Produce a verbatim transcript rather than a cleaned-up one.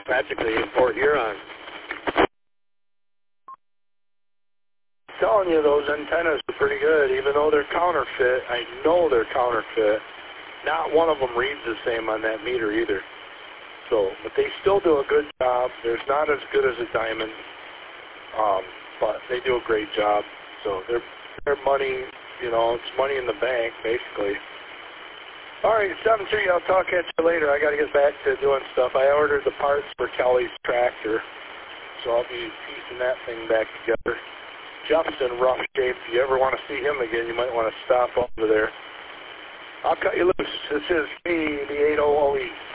practically in Port Huron. Telling you, those antennas are pretty good, even though they're counterfeit. I know they're counterfeit. Not one of them reads the same on that meter either. So, but they still do a good job. They're not as good as a diamond, um, but they do a great job. So they're, they're money, you know, it's money in the bank, basically. All right, seven three, I'll talk at you later. I got to get back to doing stuff. I ordered the parts for Kelly's tractor, so I'll be piecing that thing back together. Jeff's in rough shape. If you ever want to see him again, you might want to stop over there. I'll cut you loose. This is me, the eight hundred E.